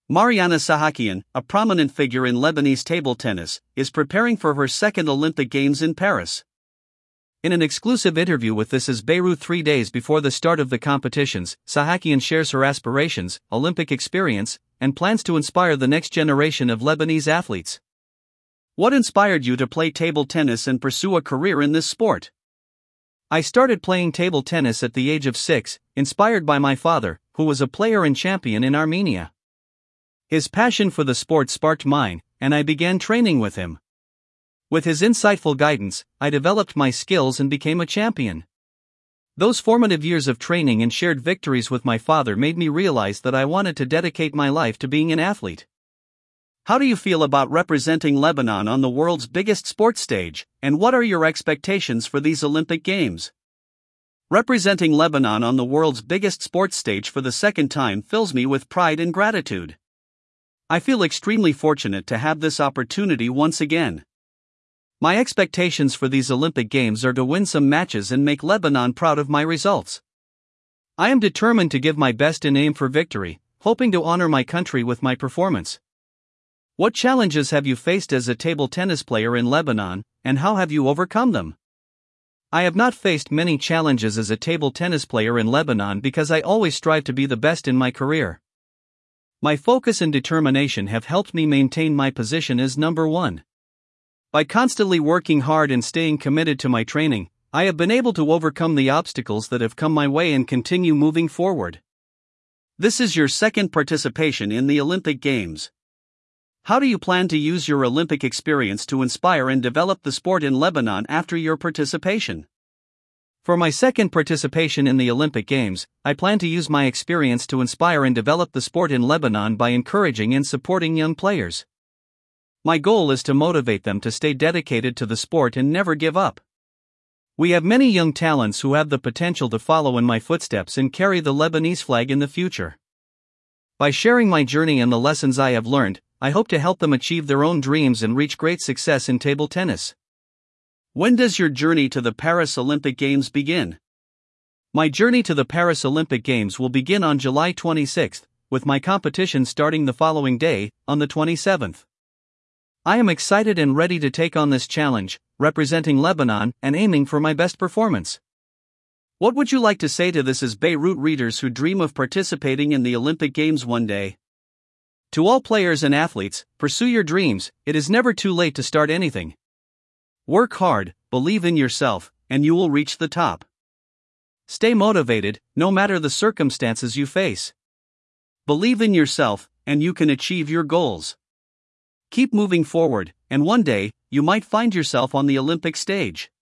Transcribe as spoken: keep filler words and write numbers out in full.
Mariana Sahakian, a prominent figure in Lebanese table tennis, is preparing for her second Olympic Games in Paris. In an exclusive interview with This Is Beirut three days before the start of the competitions, Sahakian shares her aspirations, Olympic experience, and plans to inspire the next generation of Lebanese athletes. What inspired you to play table tennis and pursue a career in this sport? I started playing table tennis at the age of six, inspired by my father, who was a player and champion in Armenia. His passion for the sport sparked mine, and I began training with him. With his insightful guidance, I developed my skills and became a champion. Those formative years of training and shared victories with my father made me realize that I wanted to dedicate my life to being an athlete. How do you feel about representing Lebanon on the world's biggest sports stage, and what are your expectations for these Olympic Games? Representing Lebanon on the world's biggest sports stage for the second time fills me with pride and gratitude. I feel extremely fortunate to have this opportunity once again. My expectations for these Olympic Games are to win some matches and make Lebanon proud of my results. I am determined to give my best and aim for victory, hoping to honor my country with my performance. What challenges have you faced as a table tennis player in Lebanon, and how have you overcome them? I have not faced many challenges as a table tennis player in Lebanon because I always strive to be the best in my career. My focus and determination have helped me maintain my position as number one. By constantly working hard and staying committed to my training, I have been able to overcome the obstacles that have come my way and continue moving forward. This is your second participation in the Olympic Games. How do you plan to use your Olympic experience to inspire and develop the sport in Lebanon after your participation? For my second participation in the Olympic Games, I plan to use my experience to inspire and develop the sport in Lebanon by encouraging and supporting young players. My goal is to motivate them to stay dedicated to the sport and never give up. We have many young talents who have the potential to follow in my footsteps and carry the Lebanese flag in the future. By sharing my journey and the lessons I have learned, I hope to help them achieve their own dreams and reach great success in table tennis. When does your journey to the Paris Olympic Games begin? My journey to the Paris Olympic Games will begin on July twenty-sixth, with my competition starting the following day, on the twenty-seventh. I am excited and ready to take on this challenge, representing Lebanon and aiming for my best performance. What would you like to say to This Is Beirut readers who dream of participating in the Olympic Games one day? To all players and athletes, pursue your dreams. It is never too late to start anything. Work hard, believe in yourself, and you will reach the top. Stay motivated, no matter the circumstances you face. Believe in yourself, and you can achieve your goals. Keep moving forward, and one day, you might find yourself on the Olympic stage.